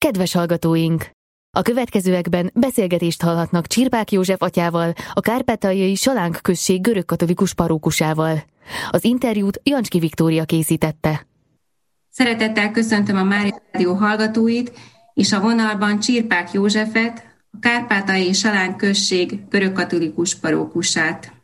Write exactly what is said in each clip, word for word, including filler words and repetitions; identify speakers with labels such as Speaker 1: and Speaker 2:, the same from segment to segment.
Speaker 1: Kedves hallgatóink! A következőekben beszélgetést hallhatnak Csirpák József atyával, a kárpátaljai Salánk község görögkatolikus parókusával. Az interjút Jancski Viktória készítette.
Speaker 2: Szeretettel köszöntöm a Mária Rádió hallgatóit, és a vonalban Csirpák Józsefet, a kárpátaljai Salánk község görögkatolikus parókusát.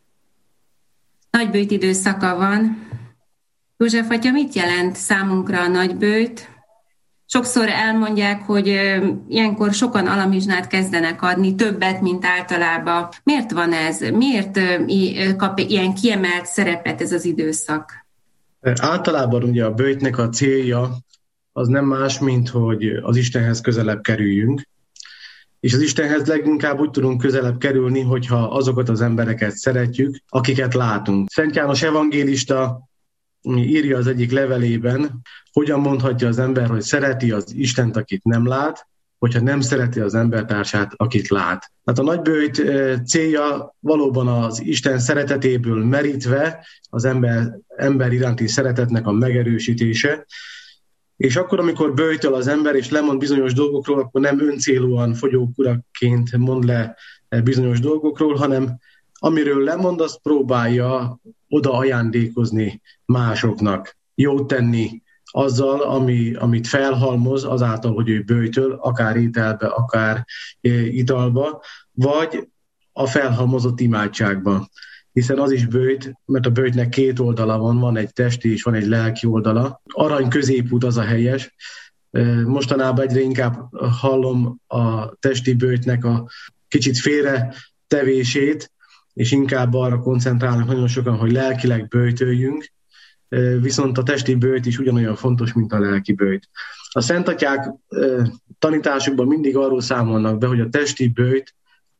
Speaker 2: Nagybőjt időszaka van. József atya, mit jelent számunkra a nagybőjt? Sokszor elmondják, hogy ilyenkor sokan alamizsnát kezdenek adni, többet, mint általában. Miért van ez? Miért kap ilyen kiemelt szerepet ez az időszak?
Speaker 3: Általában ugye a bőjtnek a célja az nem más, mint hogy az Istenhez közelebb kerüljünk. És az Istenhez leginkább úgy tudunk közelebb kerülni, hogyha azokat az embereket szeretjük, akiket látunk. Szent János evangélista írja az egyik levelében, hogyan mondhatja az ember, hogy szereti az Istent, akit nem lát, hogyha nem szereti az embertársát, akit lát. Hát a nagybőjt célja valóban az Isten szeretetéből merítve az ember, ember iránti szeretetnek a megerősítése, és akkor, amikor bőjtöl az ember, és lemond bizonyos dolgokról, akkor nem öncélúan fogyókúraként mond le bizonyos dolgokról, hanem amiről lemond, azt próbálja oda ajándékozni másoknak, jót tenni azzal, ami, amit felhalmoz, azáltal, hogy ő bőjtöl, akár ételbe, akár italba, vagy a felhalmozott imádságba. Hiszen az is bőjt, mert a bőjtnek két oldala van, van egy testi és van egy lelki oldala. Arany középút az a helyes. Mostanában egyre inkább hallom a testi bőjtnek a kicsit félre tevését, és inkább arra koncentrálnak nagyon sokan, hogy lelkileg bőjtöljünk, viszont a testi bőjt is ugyanolyan fontos, mint a lelki bőjt. A szentatyák tanításukban mindig arról számolnak be, hogy a testi bőjt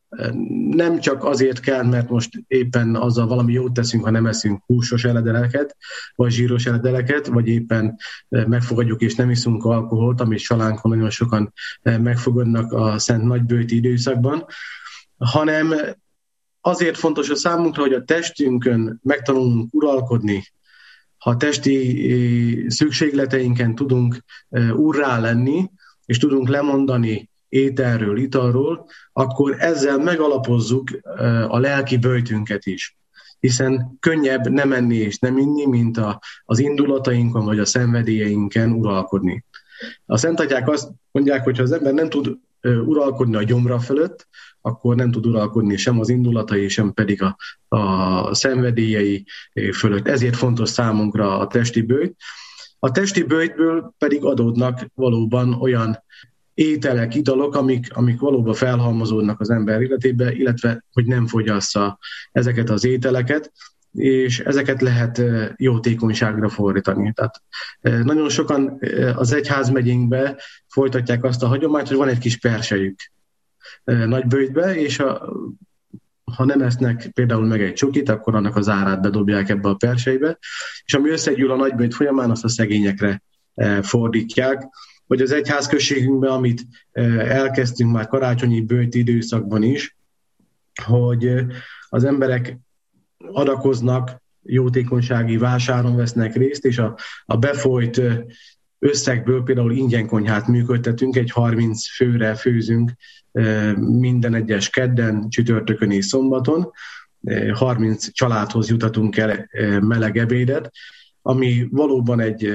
Speaker 3: nem csak azért kell, mert most éppen azzal valami jót teszünk, ha nem eszünk húsos eledeleket, vagy zsíros eledeleket, vagy éppen megfogadjuk és nem iszunk alkoholt, amit Salánkon nagyon sokan megfogadnak a szent nagybőjti időszakban, hanem azért fontos a számunkra, hogy a testünkön megtanulunk uralkodni, ha testi szükségleteinken tudunk úrrá lenni, és tudunk lemondani ételről, italról, akkor ezzel megalapozzuk a lelki bőjtünket is. Hiszen könnyebb nem enni és nem inni, mint a, az indulatainkon vagy a szenvedélyeinken uralkodni. A szentatyák azt mondják, hogy ha az ember nem tud uralkodni a gyomra fölött, akkor nem tud uralkodni sem az indulatai, sem pedig a, a szenvedélyei fölött. Ezért fontos számunkra a testi bőjt. A testi bőjtből pedig adódnak valóban olyan ételek, italok, amik, amik valóban felhalmozódnak az ember életébe, illetve hogy nem fogyassza ezeket az ételeket, és ezeket lehet jótékonyságra fordítani. Tehát nagyon sokan az egyházmegyénkben folytatják azt a hagyományt, hogy van egy kis persejük nagybőjtbe, és a, ha nem esznek például meg egy csokit, akkor annak az árát bedobják ebbe a persejbe, és ami összegyűl a nagybőjt folyamán, azt a szegényekre fordítják. Vagy az egyházközségünkben, amit elkezdtünk már karácsonyi bőjt időszakban is, hogy az emberek adakoznak, jótékonysági vásáron vesznek részt, és a, a befolyt összegből például ingyen konyhát működtetünk, egy harminc főre főzünk minden egyes kedden, csütörtökön és szombaton, harminc családhoz jutatunk el meleg ebédet, ami valóban egy,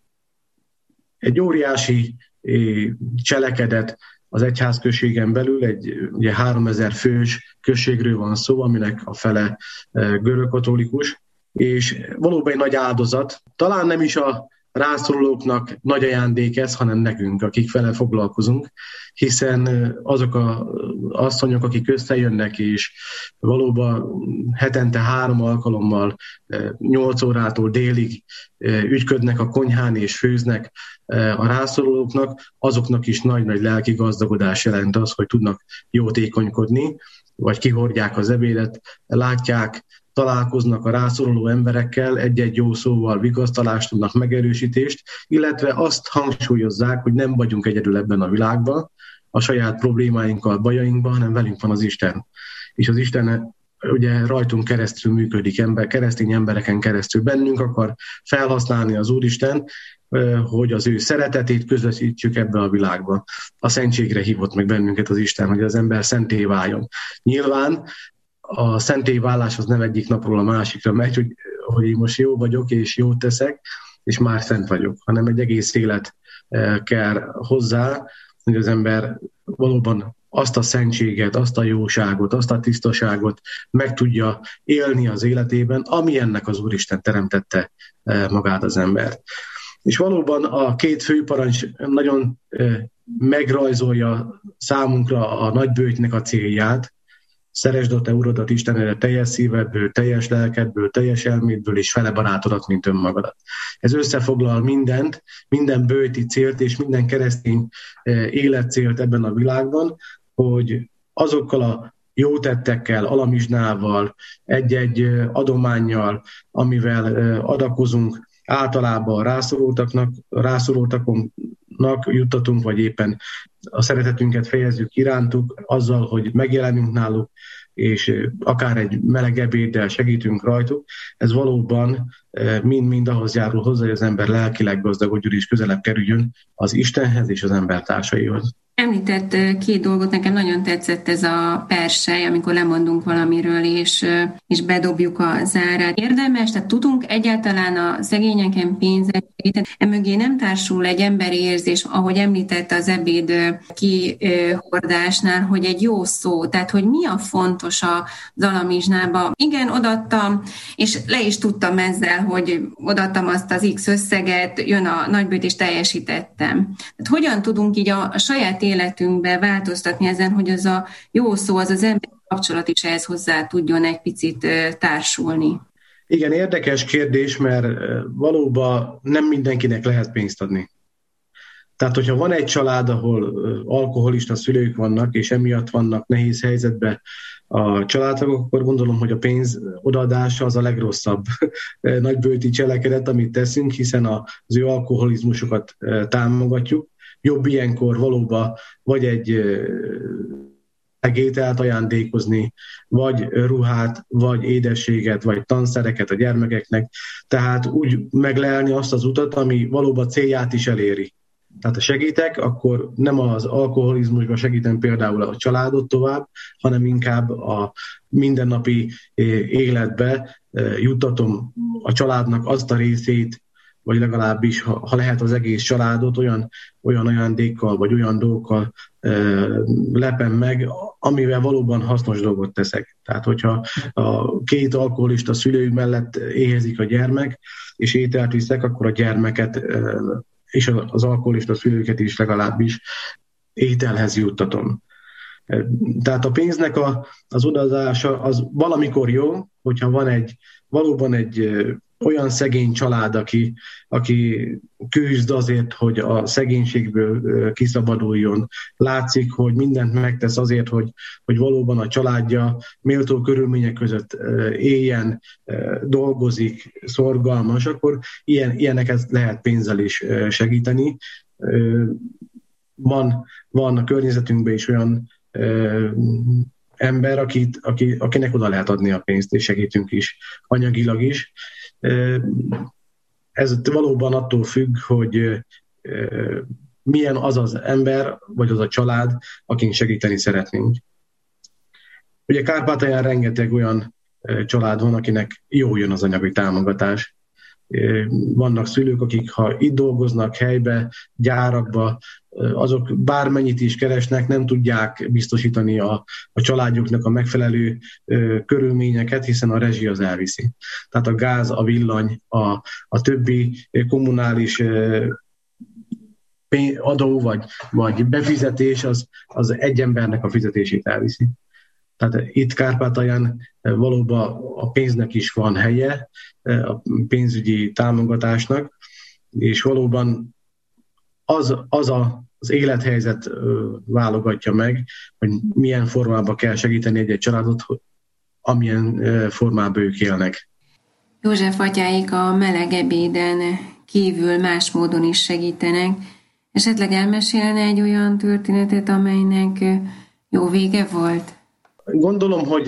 Speaker 3: egy óriási cselekedet az egyházközségen belül, egy ugye háromezer fős községről van szó, aminek a fele görögkatolikus, és valóban egy nagy áldozat. Talán nem is a rászorulóknak nagy ajándék ez, hanem nekünk, akik vele foglalkozunk, hiszen azok az asszonyok, akik összejönnek, és valóban hetente három alkalommal, nyolc órától délig ügyködnek a konyhán és főznek a rászorulóknak, azoknak is nagy-nagy lelki gazdagodás jelent az, hogy tudnak jótékonykodni, vagy kihordják az ebédet, látják, találkoznak a rászoruló emberekkel, egy-egy jó szóval vigasztalást tudnak, megerősítést, illetve azt hangsúlyozzák, hogy nem vagyunk egyedül ebben a világban, a saját problémáinkkal, bajainkban, hanem velünk van az Isten. És az Isten ugye rajtunk keresztül működik, ember, keresztény embereken keresztül bennünk akar felhasználni az Úristen, hogy az ő szeretetét közvetítsük ebbe a világba. A szentségre hívott meg bennünket az Isten, hogy az ember szenté váljon. Nyilván a szenté válás az nem egyik napról a másikra megy, hogy, hogy én most jó vagyok és jót teszek, és már szent vagyok, hanem egy egész élet kell hozzá, hogy az ember valóban azt a szentséget, azt a jóságot, azt a tisztaságot meg tudja élni az életében, ami ennek az Úristen teremtette magát az embert. És valóban a két főparancs nagyon megrajzolja számunkra a nagybőjtnek a célját. Szeresd a te Uradat Istenedet teljes szívedből, teljes lelkedből, teljes elmédből és fele barátodat, mint önmagadat. Ez összefoglal mindent, minden bőjti célt és minden keresztény életcélt ebben a világban, hogy azokkal a jó tettekkel, alamizsnával, egy-egy adománnyal, amivel adakozunk, általában rászorultaknak, rászorultaknak juttatunk, vagy éppen a szeretetünket fejezzük irántuk, azzal, hogy megjelenünk náluk, és akár egy meleg ebéddel segítünk rajtuk, ez valóban mind-mind ahhoz járul hozzá, hogy az ember lelkileg gazdagodjon és közelebb kerüljön az Istenhez és az embertársaihoz.
Speaker 2: Említett két dolgot, nekem nagyon tetszett ez a persely, amikor lemondunk valamiről, és, és bedobjuk a zárát. Érdemes, tehát tudunk egyáltalán a szegényeken pénzet segíteni. Emögé nem társul egy emberi érzés, ahogy említett az ebéd kihordásnál, hogy egy jó szó, tehát hogy mi a fontos az alamizsnába. Igen, odaadtam, és le is tudtam ezzel, hogy odaadtam azt az X összeget, jön a nagybőjt, és teljesítettem. Tehát hogyan tudunk így a, a saját életünkbe változtatni ezen, hogy az a jó szó, az az emberi kapcsolat is ehhez hozzá tudjon egy picit társulni?
Speaker 3: Igen, érdekes kérdés, mert valóban nem mindenkinek lehet pénzt adni. Tehát, hogyha van egy család, ahol alkoholista szülők vannak, és emiatt vannak nehéz helyzetben a családtagok, akkor gondolom, hogy a pénz odaadása az a legrosszabb nagybőjti cselekedet, amit teszünk, hiszen az ő alkoholizmusokat támogatjuk. Jobb ilyenkor valóban vagy egy ételt ajándékozni, vagy ruhát, vagy édességet, vagy tanszereket a gyermekeknek. Tehát úgy meglelni azt az utat, ami valóban célját is eléri. Tehát ha segítek, akkor nem az alkoholizmusban segítem például a családot tovább, hanem inkább a mindennapi életbe juttatom a családnak azt a részét, vagy legalábbis, ha, ha lehet az egész családot olyan, olyan ajándékkal, vagy olyan dolgokkal e, lepem meg, amivel valóban hasznos dolgot teszek. Tehát, hogyha a két alkoholista szülő mellett éhezik a gyermek, és ételt viszek, akkor a gyermeket e, és az alkoholista szülőket is legalábbis ételhez juttatom. Tehát a pénznek a, az odaadása az valamikor jó, hogyha van egy, valóban egy olyan szegény család, aki, aki küzd azért, hogy a szegénységből kiszabaduljon. Látszik, hogy mindent megtesz azért, hogy, hogy valóban a családja méltó körülmények között éljen, dolgozik, szorgalmas, akkor ilyen, ilyeneket lehet pénzzel is segíteni. Van, van a környezetünkben is olyan ember, akit, aki, akinek oda lehet adni a pénzt, és segítünk is, anyagilag is. Ez valóban attól függ, hogy milyen az az ember, vagy az a család, akin segíteni szeretnénk. Ugye Kárpátalján rengeteg olyan család van, akinek jó jön az anyagi támogatás. Vannak szülők, akik ha itt dolgoznak helybe, gyárakba, azok bármennyit is keresnek, nem tudják biztosítani a, a családjuknak a megfelelő ö, körülményeket, hiszen a rezsi az elviszi. Tehát a gáz, a villany, a, a többi kommunális ö, adó vagy, vagy befizetés az, az egy embernek a fizetését elviszi. Tehát itt Kárpátalján valóban a pénznek is van helye, a pénzügyi támogatásnak, és valóban az, az a, az élethelyzet válogatja meg, hogy milyen formában kell segíteni egy-egy családot, amilyen formában ők élnek.
Speaker 2: József atyáik a meleg ebéden kívül más módon is segítenek. Esetleg elmesélne egy olyan történetet, amelynek jó vége volt?
Speaker 3: Gondolom, hogy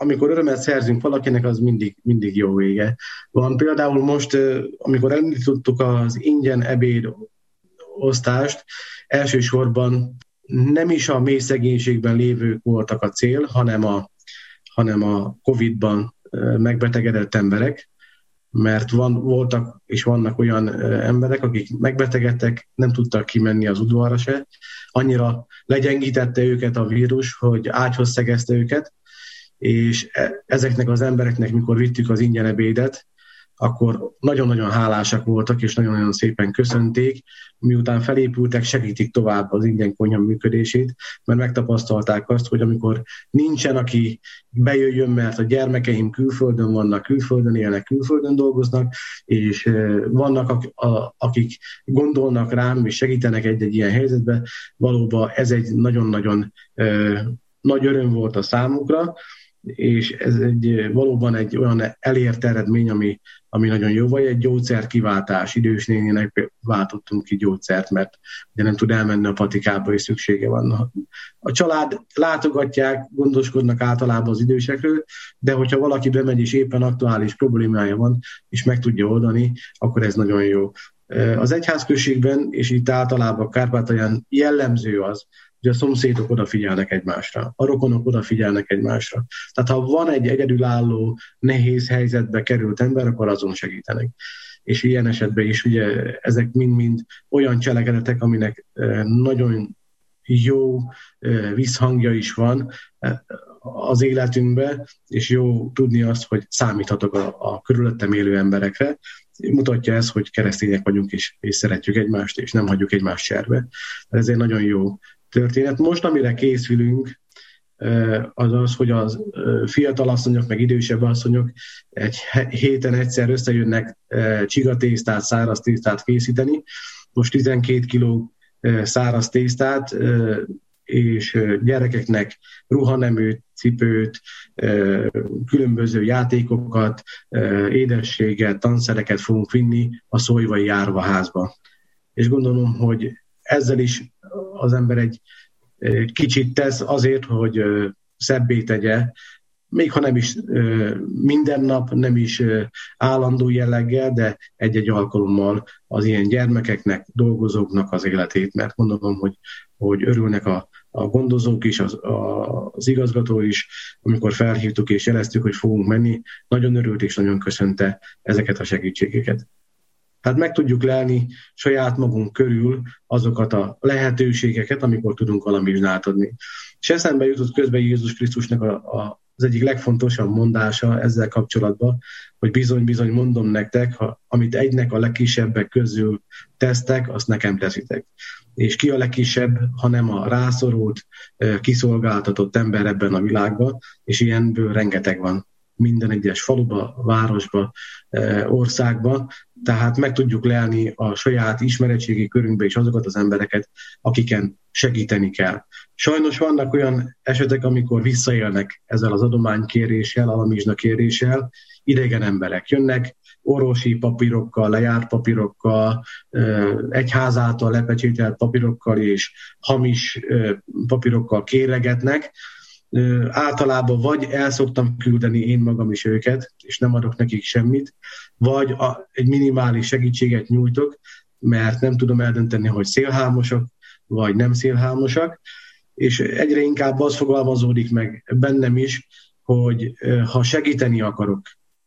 Speaker 3: amikor örömet szerzünk valakinek, az mindig, mindig jó vége. Van például most, amikor elindítottuk az ingyen ebéd osztást, elsősorban nem is a mély szegénységben lévők voltak a cél, hanem a, hanem a Covid-ban megbetegedett emberek, mert van, voltak és vannak olyan emberek, akik megbetegedtek, nem tudtak kimenni az udvarra se, annyira legyengítette őket a vírus, hogy ágyhoz szegezte őket, és ezeknek az embereknek, mikor vittük az ingyen ebédet, akkor nagyon-nagyon hálásak voltak, és nagyon-nagyon szépen köszönték, miután felépültek, segítik tovább az ingyen konyha működését, mert megtapasztalták azt, hogy amikor nincsen, aki bejöjjön, mert a gyermekeim külföldön vannak, külföldön élnek, külföldön dolgoznak, és vannak, akik gondolnak rám, és segítenek egy-egy ilyen helyzetben, valóban ez egy nagyon-nagyon nagy öröm volt a számukra, és ez egy, valóban egy olyan elért eredmény, ami, ami nagyon jó, vagy egy gyógyszerkiváltás. Idős néninek váltottunk ki gyógyszert, mert ugye nem tud elmenni a patikába, és szüksége van. A család látogatják, gondoskodnak általában az idősekről, de hogyha valaki bemegy, és éppen aktuális problémája van, és meg tudja oldani, akkor ez nagyon jó. Az egyházközségben, és itt általában Kárpátalján jellemző az, hogy a szomszédok odafigyelnek egymásra, a rokonok odafigyelnek egymásra. Tehát ha van egy egyedülálló, nehéz helyzetbe került ember, akkor azon segítenek. És ilyen esetben is ugye ezek mind-mind olyan cselekedetek, aminek nagyon jó visszhangja is van az életünkben, és jó tudni azt, hogy számíthatok a, a körülöttem élő emberekre. Mutatja ez, hogy keresztények vagyunk, és, és szeretjük egymást, és nem hagyjuk egymást cserbe. Ez egy nagyon jó történet. Most, amire készülünk, az az, hogy a fiatal asszonyok, meg idősebb asszonyok egy héten egyszer összejönnek csigatésztát, száraz tésztát készíteni. Most tizenkét kiló száraz tésztát, és gyerekeknek ruhaneműt, cipőt, különböző játékokat, édességet, tanszereket fogunk vinni a Szólyvai Árvaházba. És gondolom, hogy ezzel is az ember egy kicsit tesz azért, hogy szebbé tegye, még ha nem is minden nap, nem is állandó jelleggel, de egy-egy alkalommal az ilyen gyermekeknek, dolgozóknak az életét, mert gondolom, hogy, hogy örülnek a, a gondozók is, az, a, az igazgató is, amikor felhívtuk és jeleztük, hogy fogunk menni, nagyon örült és nagyon köszönte ezeket a segítségeket. Tehát meg tudjuk lelni saját magunk körül azokat a lehetőségeket, amikor tudunk valamit átadni. És eszembe jutott közben Jézus Krisztusnak a, a, az egyik legfontosabb mondása ezzel kapcsolatban, hogy bizony-bizony mondom nektek, ha, amit egynek a legkisebbek közül tesztek, azt nekem teszitek. És ki a legkisebb, hanem a rászorult, kiszolgáltatott ember ebben a világban, és ilyenből rengeteg van. Minden egyes faluba, városba, országba, tehát meg tudjuk lelni a saját ismeretségi körünkbe is azokat az embereket, akiken segíteni kell. Sajnos vannak olyan esetek, amikor visszaélnek ezzel az adománykéréssel, alamizsnakéréssel, idegen emberek jönnek, orvosi papírokkal, lejárt papírokkal, egyház által lepecsételt papírokkal és hamis papírokkal kéregetnek. Általában vagy el szoktam küldeni én magam is őket, és nem adok nekik semmit, vagy a, egy minimális segítséget nyújtok, mert nem tudom eldönteni, hogy szélhámosak, vagy nem szélhámosak, és egyre inkább az fogalmazódik meg bennem is, hogy ha segíteni akarok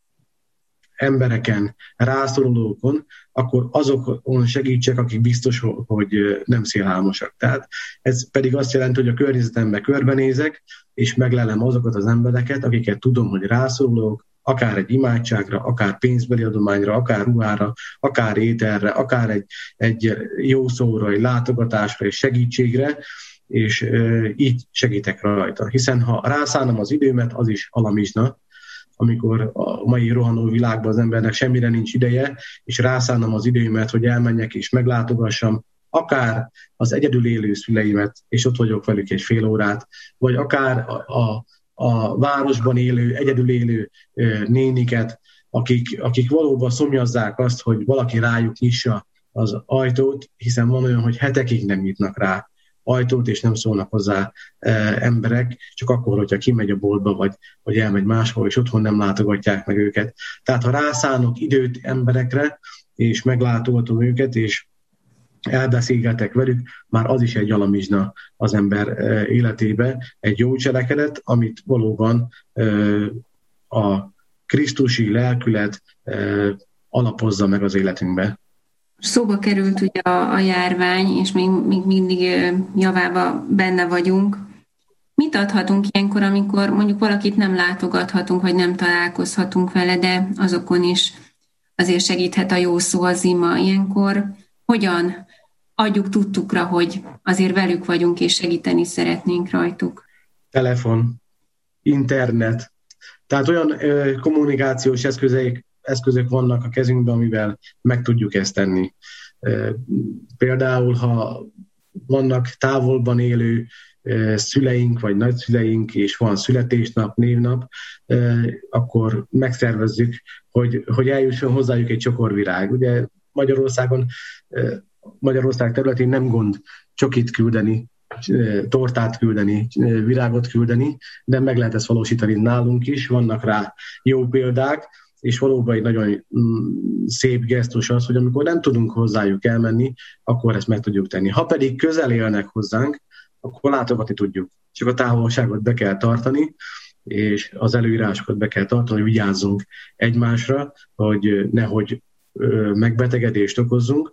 Speaker 3: embereken, rászorulókon, akkor azokon segítsek, akik biztos, hogy nem szélhámosak. Tehát ez pedig azt jelenti, hogy a környezetemben körbenézek, és meglelem azokat az embereket, akiket tudom, hogy rászorulók, akár egy imádságra, akár pénzbeli adományra, akár ruhára, akár ételre, akár egy, egy jó szóra, egy látogatásra, egy segítségre, és e, így segítek rajta. Hiszen ha rászállom az időmet, az is alamizsna, amikor a mai rohanó világban az embernek semmire nincs ideje, és rászállom az időmet, hogy elmenjek és meglátogassam akár az egyedül élő szüleimet, és ott vagyok velük egy fél órát, vagy akár a, a, a városban élő, egyedül élő néniket, akik, akik valóban szomjazzák azt, hogy valaki rájuk nyissa az ajtót, hiszen van olyan, hogy hetekig nem nyitnak rá ajtót, és nem szólnak hozzá emberek, csak akkor, hogyha kimegy a boltba, vagy, vagy elmegy máshol, és otthon nem látogatják meg őket. Tehát ha rászánok időt emberekre, és meglátogatom őket, és elbeszélgetek velük, már az is egy alamizsna az ember életébe, egy jó cselekedet, amit valóban a krisztusi lelkület alapozza meg az életünkbe.
Speaker 2: Szóba került ugye a, a járvány, és még, még mindig javába benne vagyunk. Mit adhatunk ilyenkor, amikor mondjuk valakit nem látogathatunk, vagy nem találkozhatunk vele, de azokon is azért segíthet a jó szó, az ima. Ilyenkor hogyan adjuk tudtukra, hogy azért velük vagyunk, és segíteni szeretnénk rajtuk?
Speaker 3: Telefon, internet, tehát olyan ö, kommunikációs eszközök, eszközök vannak a kezünkben, amivel meg tudjuk ezt tenni. Ö, például, ha vannak távolban élő ö, szüleink, vagy nagyszüleink, és van születésnap, névnap, ö, akkor megszervezzük, hogy, hogy eljusson hozzájuk egy csokorvirág. Ugye Magyarországon, ö, Magyarország területén nem gond csokit küldeni, tortát küldeni, virágot küldeni, de meg lehet ezt valósítani nálunk is, vannak rá jó példák, és valóban egy nagyon szép gesztus az, hogy amikor nem tudunk hozzájuk elmenni, akkor ezt meg tudjuk tenni. Ha pedig közel élnek hozzánk, akkor látogatni tudjuk. Csak a távolságot be kell tartani, és az előírásokat be kell tartani, hogy vigyázzunk egymásra, hogy nehogy megbetegedést okozzunk.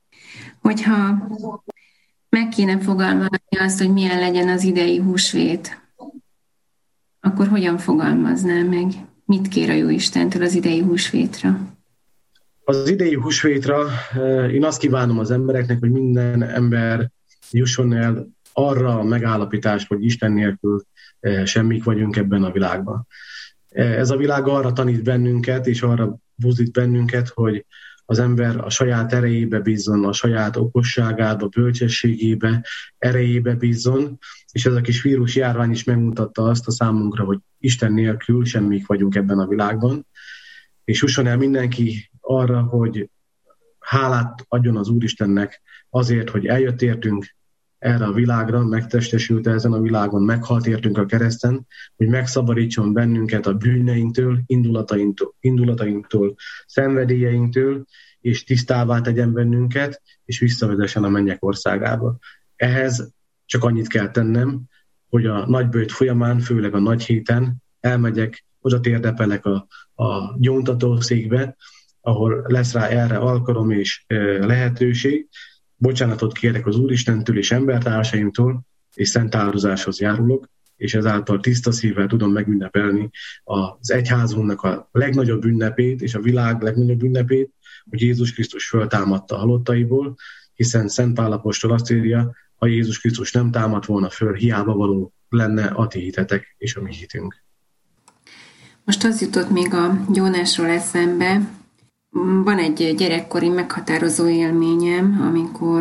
Speaker 2: Hogyha meg kéne fogalmazni azt, hogy milyen legyen az idei húsvét, akkor hogyan fogalmazná meg? Mit kér a Jóistentől az idei húsvétra?
Speaker 3: Az idei húsvétra én azt kívánom az embereknek, hogy minden ember jusson el arra a megállapításra, hogy Isten nélkül semmik vagyunk ebben a világban. Ez a világ arra tanít bennünket, és arra buzdít bennünket, hogy az ember a saját erejébe bízzon, a saját okosságába, bölcsességébe, erejébe bízzon, és ez a kis vírus járvány is megmutatta azt a számunkra, hogy Isten nélkül semmik vagyunk ebben a világban, és jusson el mindenki arra, hogy hálát adjon az Úristennek azért, hogy eljött értünk erre a világra, megtestesült ezen a világon, meghalt értünk a kereszten, hogy megszabadítson bennünket a bűneinktől, indulatainktól, indulatainktól, szenvedélyeinktől, és tisztává tegyen bennünket, és visszavezessen a mennyek országába. Ehhez csak annyit kell tennem, hogy a nagyböjt folyamán, főleg a nagy héten elmegyek, oda térdepelek a, a gyóntatószékbe, ahol lesz rá erre alkalom és e, lehetőség. Bocsánatot kérek az Úristentől és embertársaimtól, és szent áldozáshoz járulok, és ezáltal tiszta szívvel tudom megünnepelni az egyházunknak a legnagyobb ünnepét, és a világ legnagyobb ünnepét, hogy Jézus Krisztus föltámadta a halottaiból, hiszen Szent Pál apostol azt írja, ha Jézus Krisztus nem támadt volna föl, hiába való lenne a ti hitetek és a mi hitünk.
Speaker 2: Most az jutott még a gyónásról eszembe. Van egy gyerekkori meghatározó élményem, amikor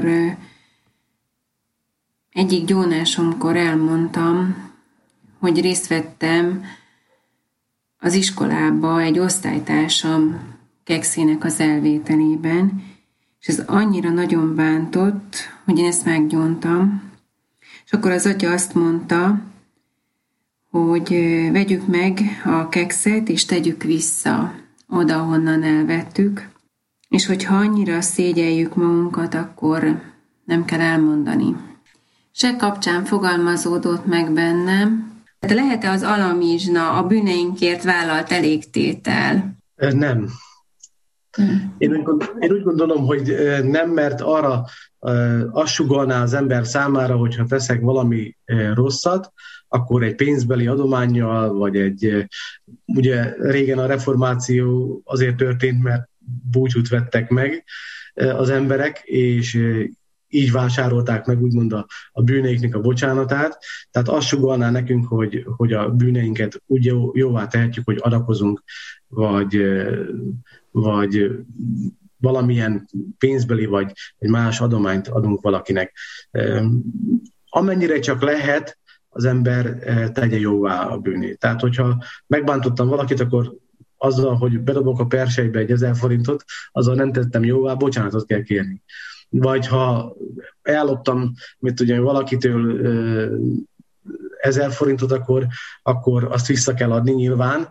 Speaker 2: egyik gyónásomkor elmondtam, hogy részt vettem az iskolába egy osztálytársam kekszének az elvételében, és ez annyira nagyon bántott, hogy én ezt meggyóntam. És akkor az atya azt mondta, hogy vegyük meg a kekszet, és tegyük vissza oda, honnan elvettük, és hogyha annyira szégyeljük magunkat, akkor nem kell elmondani. Se kapcsán fogalmazódott meg bennem, de lehet-e az alamizsna a bűneinkért vállalt elégtétel?
Speaker 3: Nem. Én úgy, gondolom, én úgy gondolom, hogy nem, mert arra azt sugallná az ember számára, hogyha teszek valami rosszat, akkor egy pénzbeli adománnyal, vagy egy, ugye régen a reformáció azért történt, mert búcsút vettek meg az emberek, és így vásárolták meg úgymond a, a bűneiknek a bocsánatát. Tehát azt sugallná nekünk, hogy, hogy a bűneinket úgy jó, jóvá tehetjük, hogy adakozunk, vagy, vagy valamilyen pénzbeli, vagy egy más adományt adunk valakinek. Amennyire csak lehet, az ember tegye jóvá a bűnét. Tehát, hogyha megbántottam valakit, akkor azzal, hogy bedobok a persejbe egy ezer forintot, azzal nem tettem jóvá, bocsánatot kell kérni. vagy ha elloptam, mit ugye valakitől ezer forintot, akkor, akkor azt vissza kell adni nyilván,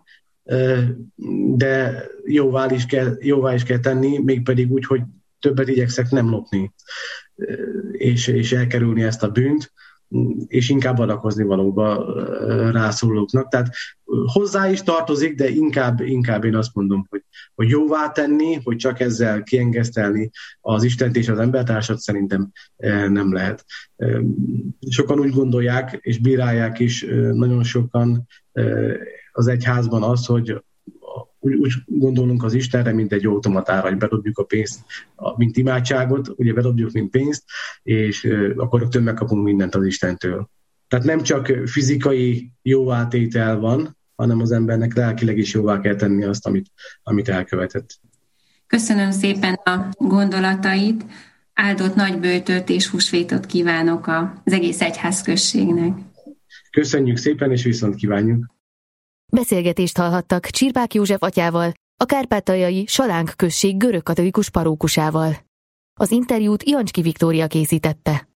Speaker 3: de jóvá is kell, jóvá is kell tenni, mégpedig úgy, hogy többet igyekszek nem lopni, és, és elkerülni ezt a bűnt, és inkább adakozni valóba rászólóknak. Tehát hozzá is tartozik, de inkább, inkább én azt mondom, hogy, hogy jóvá tenni, hogy csak ezzel kiengesztelni az Istent és az embertársat szerintem nem lehet. Sokan úgy gondolják, és bírálják is nagyon sokan az egyházban azt, hogy úgy, úgy gondolunk az Istenre, mint egy automatára, hogy bedobjuk a pénzt, mint imádságot, ugye bedobjuk, mint pénzt, és akkor rögtön megkapunk mindent az Istentől. Tehát nem csak fizikai jóvátétel van, hanem az embernek lelkileg is jóvá kell tenni azt, amit, amit elkövetett.
Speaker 2: Köszönöm szépen a gondolatait, áldott nagyböjtöt és húsvétot kívánok az egész egyházközségnek.
Speaker 3: Köszönjük szépen, és viszont kívánjuk!
Speaker 1: Beszélgetést hallhattak Csirpák József atyával, a kárpátaljai Salánk község görögkatolikus parókusával. Az interjút Jancski Viktória készítette.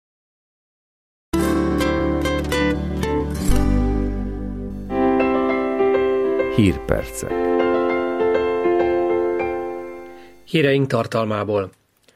Speaker 4: Hírpercek. Híreink tartalmából.